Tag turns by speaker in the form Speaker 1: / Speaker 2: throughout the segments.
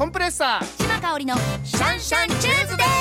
Speaker 1: コンプレッサー
Speaker 2: 島香織の
Speaker 1: シャンシャンチューズデー。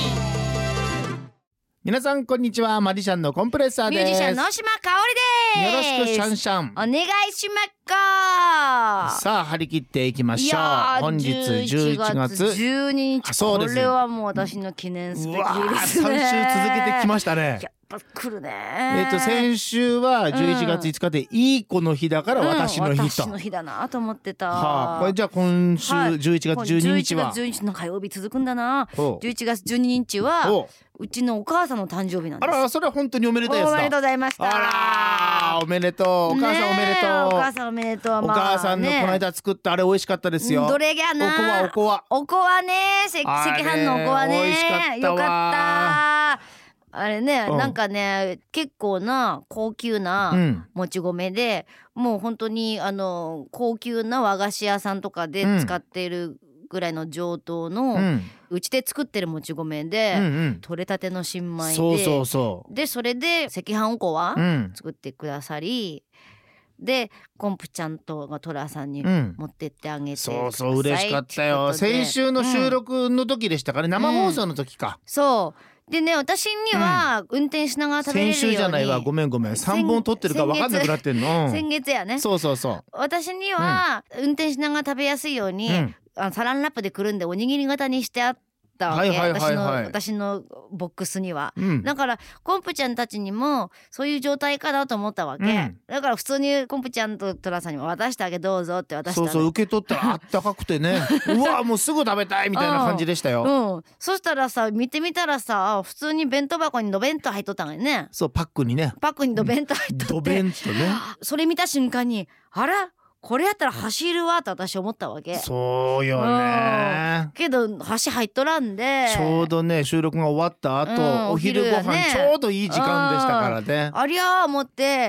Speaker 1: 皆さんこんにちは。マジシャンのコンプレッサーです。
Speaker 2: ミュージシャンの島香織です。
Speaker 1: よろしくシャンシャン
Speaker 2: お願いしまっか。
Speaker 1: さあ張り切っていきましょう。本日11月
Speaker 2: 12日。
Speaker 1: そうです。
Speaker 2: これはもう私の記念すべきですね。
Speaker 1: 3週続けてきましたね。
Speaker 2: やっぱ来るね。
Speaker 1: 先週は11月5日でいい子の日だから私の日と、
Speaker 2: 私の日だなと思ってた。
Speaker 1: これじゃあ今週11月12日は、
Speaker 2: 11月12日の火曜日続くんだな。
Speaker 1: 11
Speaker 2: 11月12日はうちのお母さんの誕生日なんです。
Speaker 1: あら、それは本当におめでたいやつだ。
Speaker 2: おめでとうございました。
Speaker 1: あら、おめでとう。お母さんおめでとう。
Speaker 2: お母さんおめでとう。
Speaker 1: お母さんのこの間作ったあれ美味しかったですよ。
Speaker 2: どれやな。
Speaker 1: おこわ
Speaker 2: ね。赤飯のおこわね。
Speaker 1: 美味しかったわ。
Speaker 2: よかった。あれね、なんかね結構な高級なもち米で、もう本当に高級な和菓子屋さんとかで使っているぐらいの上等の、うちで作ってるもち米で、取れたての新米で、でそれで赤飯おこわ作ってくださり、でコンプちゃんとがトラさんに持ってってあげてください。
Speaker 1: 嬉しかったよ。先週の収録の時でしたかね、生放送の時か。
Speaker 2: そうでね、私には運転しながら食べれるように、
Speaker 1: 先週じゃないわ、ごめん3本撮ってるか分かんなくなってんの。
Speaker 2: 先月やね。そう私には運転しながら食べやすいように、サランラップでくるんでおにぎり型にしてあったわけ。私のボックスには、だからコンプちゃんたちにもそういう状態かなと思ったわけ、だから普通にコンプちゃんとトラさんにも渡してあげどうぞって渡したの。
Speaker 1: 受け取ったらあったかくてねうわもうすぐ食べたいみたいな感じでしたよ。
Speaker 2: そしたらさ、見てみたらさ、普通に弁当箱にドベンと入っとったのよね。
Speaker 1: そうパックにドベンと入っとって、ドベンとね、そ
Speaker 2: れ見た瞬間にあらこれやったら走るわと私思ったわけ。
Speaker 1: そうよね。
Speaker 2: けど箸入っとらんで、
Speaker 1: ちょうどね収録が終わった後、お昼ご飯ちょうどいい時間でしたからね。
Speaker 2: ありゃー思って、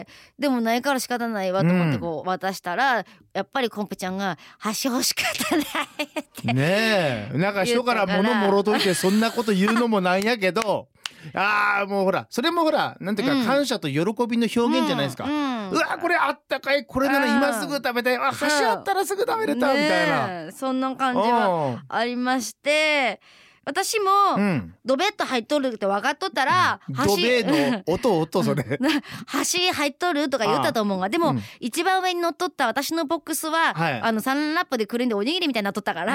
Speaker 2: でもないから仕方ないわと思ってこう渡したら、やっぱりコンプちゃんが箸欲しかったねって
Speaker 1: ねえ、なんか人から物もろといてそんなこと言うのもなんやけどもうほらそれもほらなんていうか感謝と喜びの表現じゃないですか。うわこれあったかい、これなら今すぐ食べたい、箸あったらすぐ食べれたみたいな、
Speaker 2: そんな感じはありまして、私もドベッと入っとるって分かっとったら、
Speaker 1: ドベの音それ
Speaker 2: 箸入っとるとか言ったと思うが、でも一番上に乗っとった私のボックスはサランラップでくるんでおにぎりみたいになっとったから、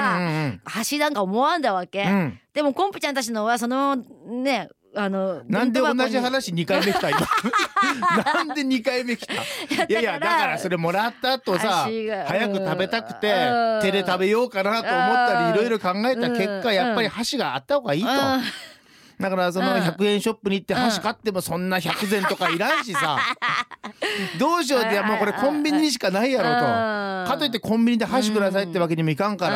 Speaker 2: 箸なんか思わんだわけ。でもコンプちゃんたちのはそのね、
Speaker 1: なんで同じ話2回目来た今なんで2回目来たいやだからそれもらった後さ、早く食べたくて手で食べようかなと思ったりいろいろ考えた結果、やっぱり箸があった方がいいと。だからその100円ショップに行って箸買ってもそんな100膳とかいらんしさどうしようって、もうこれコンビニにしかないやろと。かといってコンビニで箸くださいってわけにもいかんから、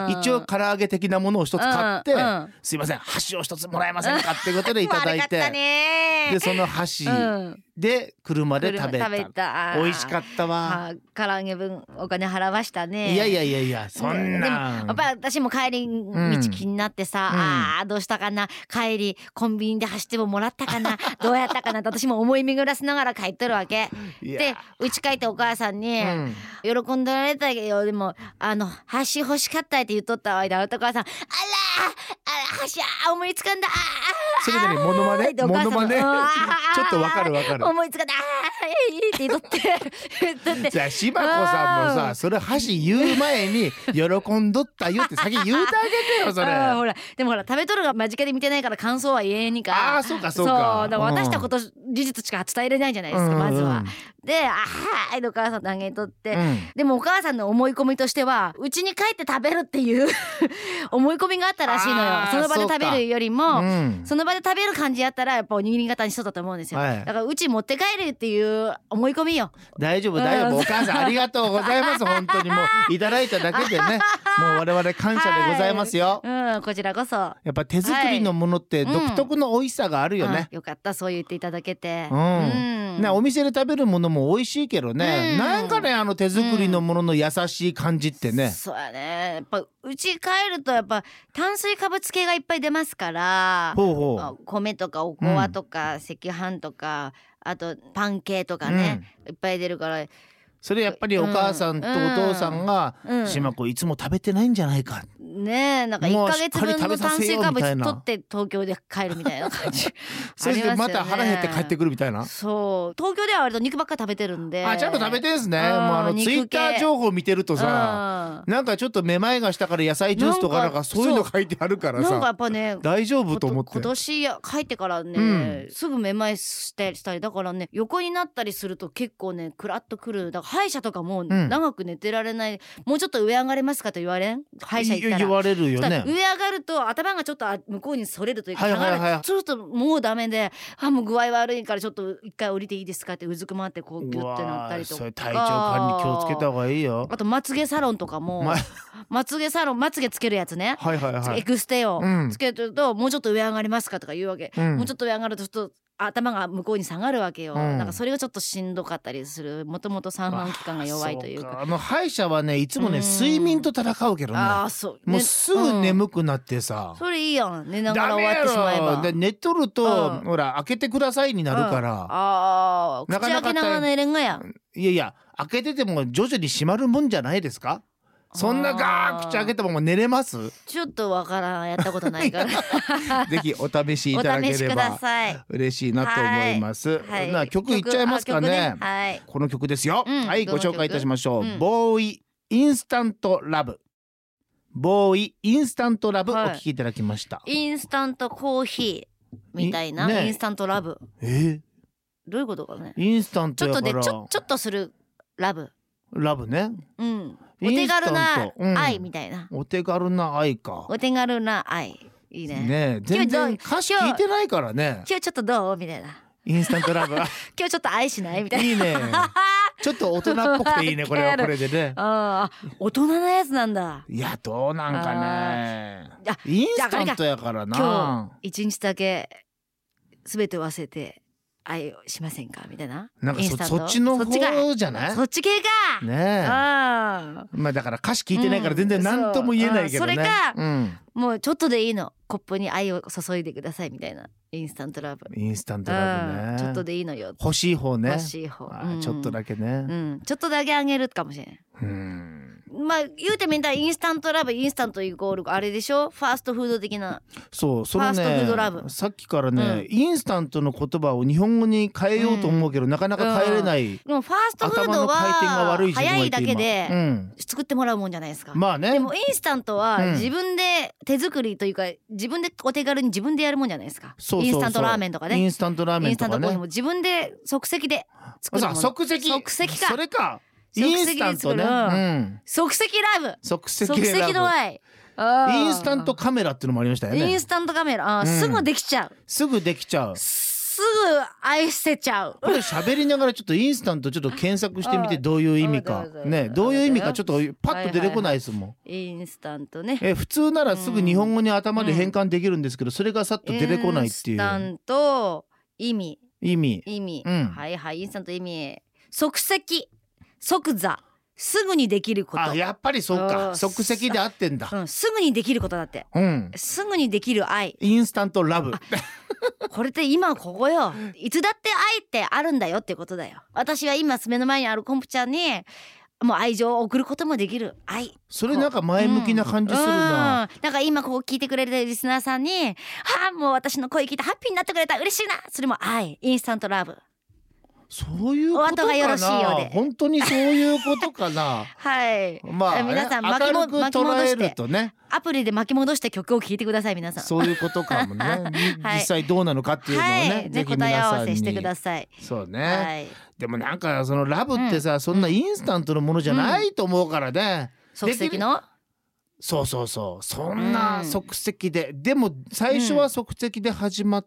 Speaker 1: 一応唐揚げ的なものを一つ買って、すいません箸を一つもらえませんかってことでいただいて、でその箸で車で食べた。美味しかったわ。
Speaker 2: 唐揚げ分お金払わしたね。
Speaker 1: いやそんな。
Speaker 2: やっぱり私も帰り道気になってさ、どうしたかな、帰りコンビニで走ってももらったかなどうやったかなって私も思い巡らせながら帰ってるわけで、うち帰ってお母さんに、喜んでられたけど、でも箸欲しかったって言っとったわいだ。お母さん、あら箸思いつかんだ。
Speaker 1: それでねモノマネちょっとわかる
Speaker 2: 思いつかんだって言っとって
Speaker 1: じゃあしばこさんもさ、それ箸言う前に喜んどったよって先言うてあげてよそれ
Speaker 2: ほらでもほら食べとるが間近で見てないから感想は言えんにか。
Speaker 1: そうか
Speaker 2: だから渡したこと事実しか伝えれないじゃないですか、まずは。でお母さん投げとって、でもお母さんの思い込みとしてはうちに帰って食べるっていう思い込みがあったらしいのよ。その場で食べるよりも、その場で食べる感じやったらやっぱおにぎり型にしとったと思うんですよ、だからうち持って帰るっていう思い込みよ。
Speaker 1: 大丈夫、お母さんありがとうございます本当にもういただいただけでねもう我々感謝でございますよ。
Speaker 2: こちらこそ。や
Speaker 1: っぱ手作りのものって独特の美味しさがあるよね。
Speaker 2: よかった、そう言っていただけて。
Speaker 1: お店で食べるものも美味しいけどね、なんかね手作りのものの優しい感じってね。
Speaker 2: そうやね。やっぱうち帰るとやっぱ炭水化物系がいっぱい出ますから、米とかおこわとか赤飯とか、あとパン系とかね、いっぱい出るから
Speaker 1: それやっぱりお母さんとお父さんが島子いつも食べてないんじゃないか、
Speaker 2: ねえ、なんか1ヶ月分の炭水化物取って東京で帰るみたいな感じ
Speaker 1: そしてまた腹減って帰ってくるみたいな。
Speaker 2: そう、東京では割と肉ばっか食べてるんで。
Speaker 1: ちゃんと食べてんすね。もうツイッター情報見てるとさ、なんかちょっとめまいがしたから野菜ジュースとかなんかそういうの書いてあるからさ、
Speaker 2: なんかやっぱね
Speaker 1: 大丈夫と思って。
Speaker 2: 今年帰ってからね、すぐめまいしたりだからね、横になったりすると結構ねクラッとくる。だから歯医者とかも長く寝てられない、もうちょっと上上がれますかと言われん、歯医者行ったら
Speaker 1: 言われるよね。
Speaker 2: 上上がると頭がちょっと向こうにそれるというか、そうするともうダメで、もう具合悪いからちょっと一回降りていいですかってうずくまってこうギュッてなったりとか。
Speaker 1: それ体調管理気をつけた方がいいよ。
Speaker 2: あとまつげサロンとかもまつげつけるやつね、エクステをつけると、もうちょっと上上がりますかとか言うわけ、もうちょっと上上がるとちょっと頭が向こうに下がるわけよ、なんかそれがちょっとしんどかったりする。もともと三半規管が弱いというか、
Speaker 1: 歯医者はねいつもね、睡眠と戦うけどね、もうすぐ眠くなってさ、
Speaker 2: それいいやん、寝ながら終わってしまえば。
Speaker 1: で寝とると、ほら開けてくださいになるから、
Speaker 2: 口開けながら寝れんがや。
Speaker 1: いや開けてても徐々に閉まるもんじゃないですか。そんなガー口開けても寝れます？
Speaker 2: ちょっとわからん、やったことないから
Speaker 1: ぜひお試しいただければ嬉しいなと思います。曲いっちゃいますかね。この曲ですよ。はい、ご紹介いたしましょう。ボーイインスタントラブ。ボーイインスタントラブお聴きいただきました。
Speaker 2: インスタントコーヒーみたいな、インスタントラブ。どういうことかね。
Speaker 1: インスタントやから
Speaker 2: ちょっとするラブ
Speaker 1: ね。
Speaker 2: お手軽な愛みたいな。
Speaker 1: お手軽な愛か。
Speaker 2: お手軽な愛いいね。
Speaker 1: 全然歌詞聞いてないからね。
Speaker 2: 今日ちょっとどうみたいな。
Speaker 1: インスタントラブ今
Speaker 2: 日ちょっと愛しないみたいな。
Speaker 1: いいね。ちょっと大人っぽくていいね、これはこれでね。
Speaker 2: 大人なやつなんだ。
Speaker 1: いやどうなんかね。インスタントやからな。
Speaker 2: 今日一日だけ全て忘れて愛をしませんかみたいな。
Speaker 1: なんかそっちの方じゃない？
Speaker 2: そっち系か。
Speaker 1: ねえ。まあだから歌詞聞いてないから全然何とも言えないけどね。
Speaker 2: それかもうちょっとでいいの、コップに愛を注いでくださいみたいな。インスタントラブ。
Speaker 1: インスタントラブね。
Speaker 2: ちょっとでいいのよ。
Speaker 1: 欲しい方ね。
Speaker 2: 欲しい方。
Speaker 1: ちょっとだけね。
Speaker 2: ちょっとだけあげるかもしれない。まあ言うてみたらインスタントラブ、インスタントイコールあれでしょ、ファーストフード的な。
Speaker 1: そう、そのね、
Speaker 2: ファーストフードラブ。
Speaker 1: さっきからね、インスタントの言葉を日本語に変えようと思うけど、なかなか変えれない。
Speaker 2: でもファーストフードは早いだけで作ってもらうもんじゃないですか。
Speaker 1: まあね。
Speaker 2: でもインスタントは自分で手作りというか、自分でお手軽に自分でやるもんじゃないですか。インスタントラーメンとかね。
Speaker 1: インスタントラーメンとかね。
Speaker 2: 自分で即席で作るもの。
Speaker 1: 即席か。それか。インスタントね。
Speaker 2: 即席ラブ。
Speaker 1: 即席
Speaker 2: の愛。
Speaker 1: インスタントカメラっていうのもありましたよね。
Speaker 2: インスタントカメラ、すぐできちゃう。
Speaker 1: すぐできちゃう。
Speaker 2: すぐ愛せちゃう。
Speaker 1: これ喋りながらちょっとインスタントちょっと検索してみて、どういう意味かね、どういう意味かちょっとパッと出てこないですもん。
Speaker 2: インスタントね。
Speaker 1: 普通ならすぐ日本語に頭で変換できるんですけど、それがさっと出てこないっていう。
Speaker 2: インスタント意味。はいはい、インスタント意味。即席、即座。すぐにできること。
Speaker 1: やっぱりそうか、即席で合ってんだ。
Speaker 2: すぐにできることだって。すぐにできる愛。
Speaker 1: インスタントラブ。
Speaker 2: これって今ここよ。いつだって愛ってあるんだよってことだよ。私は今目の前にあるコンプちゃんにもう愛情を送ることもできる愛。
Speaker 1: それなんか前向きな感じするな。
Speaker 2: なんか今ここ聞いてくれるリスナーさんに、もう私の声聞いてハッピーになってくれた、嬉しいな。それも愛。インスタントラブ。
Speaker 1: そういうことかな。
Speaker 2: お後がよろしいようで。
Speaker 1: 本当にそういうことかな。
Speaker 2: はい。
Speaker 1: まあ
Speaker 2: 皆さん
Speaker 1: 明るく捉えるとね。
Speaker 2: アプリで巻き戻して曲を聴いてください皆さん。
Speaker 1: そういうことかもね。実際どうなのかっていうのをね、ぜひ
Speaker 2: 答え合わせしてください。
Speaker 1: そうね。でもなんかそのラブってさ、そんなインスタントのものじゃないと思うからね。
Speaker 2: 即席の。
Speaker 1: そうそんな即席で、でも最初は即席で始まって。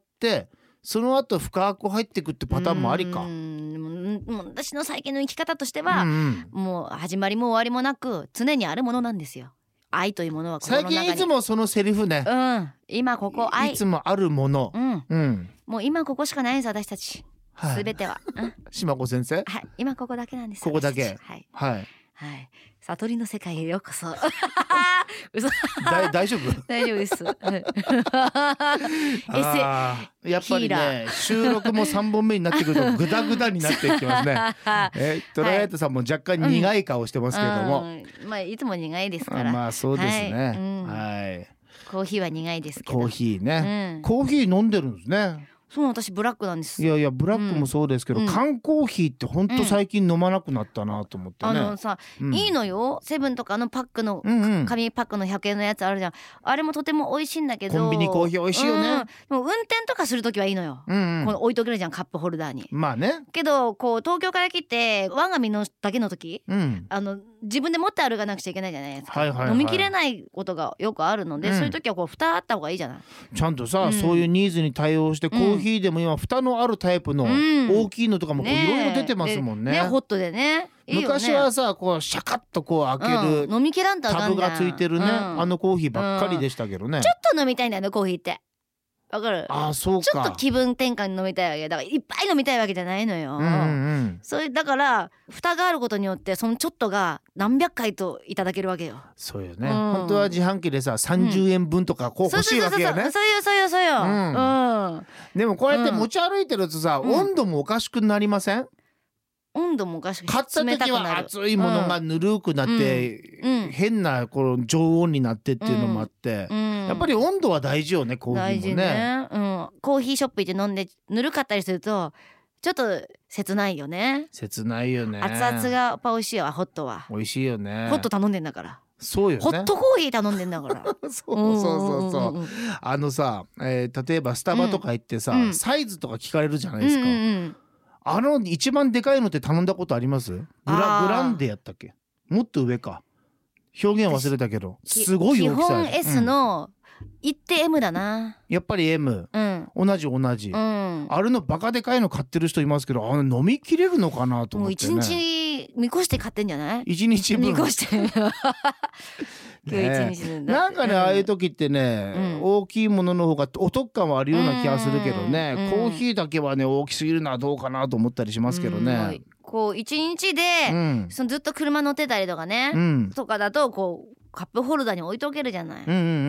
Speaker 1: その後深く入っていくってパターンもありか。
Speaker 2: 私の最近の生き方としては、もう始まりも終わりもなく常にあるものなんですよ。愛というものは心の中に。
Speaker 1: 最近いつもそのセリフね。
Speaker 2: 今ここ愛。
Speaker 1: いつもあるもの。
Speaker 2: もう今ここしかないんです私たち。すべては。
Speaker 1: 島子先生。
Speaker 2: はい、今ここだけなんです。
Speaker 1: ここだけ。
Speaker 2: はい。 はい、悟りの世界へようこそ。嘘。
Speaker 1: 大丈夫？
Speaker 2: 大丈夫です。
Speaker 1: やっぱりね、収録も3本目になってくるとグダグダになっていきますね。トライアイトさんも若干苦い顔してますけども、
Speaker 2: まあいつも苦いですから。
Speaker 1: まあそうですね。はい。
Speaker 2: コーヒーは苦いですけど。
Speaker 1: コーヒーね。コーヒー飲んでるんですね。
Speaker 2: そう、私ブラックなんです。
Speaker 1: いやいや、ブラックもそうですけど、缶コーヒーって本当最近飲まなくなったなと思ってね。
Speaker 2: さ、いいのよ、セブンとかのパックの紙パックの100円のやつあるじゃん。あれもとても美味しいんだけど、
Speaker 1: コンビニコーヒー美味しいよね。
Speaker 2: でも運転とかするときはいいのよ。この置いとけるじゃん、カップホルダーに。
Speaker 1: まあね。
Speaker 2: けどこう東京から来て我が身のだけの時、自分で持って歩かなくちゃいけないじゃないですか。飲みきれないことがよくあるので、そういう時はこう蓋あった方がいいじゃない。
Speaker 1: ちゃんとさ、そういうニーズに対応してコーヒーでも今蓋のあるタイプの大きいのとかもいろいろ出てますもんね。
Speaker 2: ホットでね。
Speaker 1: 昔はさ、こうシャカッとこう開ける
Speaker 2: 飲みきらんと
Speaker 1: タブがついてるね、あのコーヒーばっかりでしたけどね。
Speaker 2: ちょっと飲みたいんだよね、コーヒーって。わかる？
Speaker 1: そうか。
Speaker 2: ちょっと気分転換に飲みたいわけだから、いっぱい飲みたいわけじゃないのよ。それだから蓋があることによってそのちょっとが何百回といただけるわけよ。
Speaker 1: そうよね。本当は自販機でさ30円分とかこう欲しいわけよね。
Speaker 2: そうよ。
Speaker 1: でもこうやって持ち歩いてるとさ、温度もおかしくなりません？
Speaker 2: 温度もおかしく、
Speaker 1: 買った時は熱いものがぬるくなって変なこの常温になってっていうのもあって、やっぱり温度は大事よね、コーヒーもね。コーヒーショップ行って飲んでぬるかったりするとちょっと切ないよね。 切ないよね。
Speaker 2: 熱々がやっぱ美味しいわ、ホットは。
Speaker 1: 美味しいよね。
Speaker 2: ホット頼んでんだから。
Speaker 1: そうよね。
Speaker 2: ホットコーヒー頼んでんだから。
Speaker 1: そうさ、例えばスタバとか行ってさ、サイズとか聞かれるじゃないですか。一番でかいのって頼んだことあります？グランデやったっけ？もっと上か。表現忘れたけど、すごい大きさ。
Speaker 2: 基本 S の行って M だな。
Speaker 1: やっぱり M。同じ。あれのバカでかいの買ってる人いますけど、飲みきれるのかなと思ってね。
Speaker 2: もう一日見越して買ってんじゃない？1
Speaker 1: 日分
Speaker 2: 見越して。
Speaker 1: なんかね、ああいう時ってね、大きいものの方がお得感はあるような気がするけどね、コーヒーだけはね大きすぎるのはどうかなと思ったりしますけどね。
Speaker 2: こう一日でずっと車乗ってたりとかね、とかだとこうカップホルダーに置いておけるじゃない。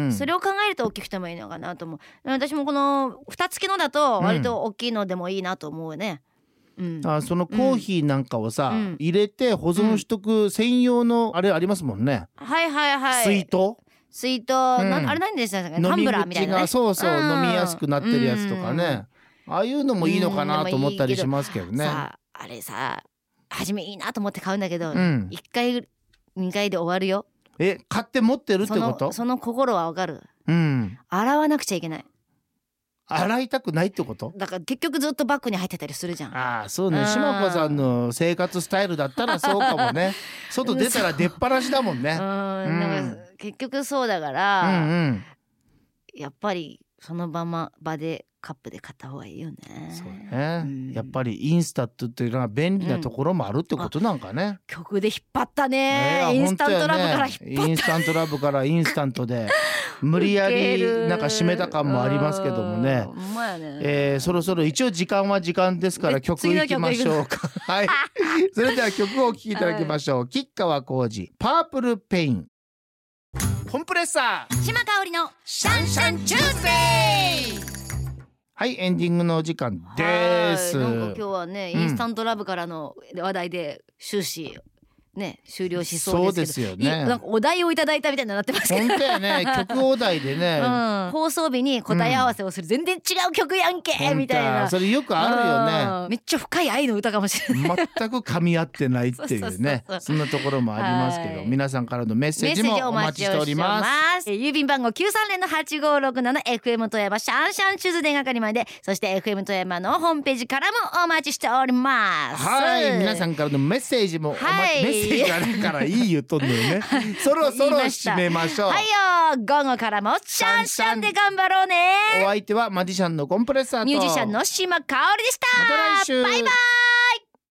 Speaker 2: それを考えると大きくてもいいのかなと思う。私もこの蓋付きのだと割と大きいのでもいいなと思うね。
Speaker 1: そのコーヒーなんかをさ、入れて保存しとく専用のあれありますもんね。水筒、あれ何でしたっけ？タンブラーみたいなね。そう飲みやすくなってるやつとかね、ああいうのもいいのかなと思ったりしますけどね。
Speaker 2: あれさ、初めいいなと思って買うんだけど、1回2回で終わるよ。
Speaker 1: 買って持ってるってこと？
Speaker 2: その心はわかる。洗わなくちゃいけない。
Speaker 1: 洗いたくないってこと？
Speaker 2: だから結局ずっとバッグに入ってたりするじゃん。
Speaker 1: そうね。島子さんの生活スタイルだったらそうかもね。外出たら出っ放しだもんね。
Speaker 2: なんか結局そうだから、やっぱりその場でカップで買った方がいいよね。
Speaker 1: そうね。やっぱりインスタントっていうのは便利なところもあるってことなんかね。
Speaker 2: 曲で引っ張ったね。インスタントラブから引っ張った。
Speaker 1: インスタントラブからインスタントで無理やりなんか締めた感もありますけどもね。そろそろ一応時間は時間ですから曲いきましょうか。はい。それでは曲をお聴きいただきましょう。吉川晃司、パープルペイン。コンプレッサー
Speaker 2: 島香織のシャンシャンチューズデー。
Speaker 1: はい、エンディングのお時間です。
Speaker 2: なんか今日はね、インスタントラブからの話題で終始ね終了しそうですけど。
Speaker 1: そうですよね。
Speaker 2: なんかお題をいただいたみたいになってますけど。
Speaker 1: 本当やね。曲お題でね、
Speaker 2: 放送日に答え合わせをする、全然違う曲やんけみたいな。
Speaker 1: それよくあるよね。
Speaker 2: めっちゃ深い愛の歌かもしれない。
Speaker 1: 全く噛み合ってないっていうね。そんなところもありますけど、皆さんからのメッセージもお待ちしております。
Speaker 2: 郵便番号930-8567 FM 富山シャンシャンチューズ電係まで、そして FM 富山のホームページからもお待ちしております。
Speaker 1: はい、皆さんからのメッセージもメッセージがあるからいい言うとんのよね。そろそろ締めましょう。
Speaker 2: はいよ、午後からもシャンシャンで頑張ろうね。
Speaker 1: お相手はマジシャンのコンプレッサーと
Speaker 2: ミュージシャンの島香織でした。
Speaker 1: また来週。
Speaker 2: バイバイ。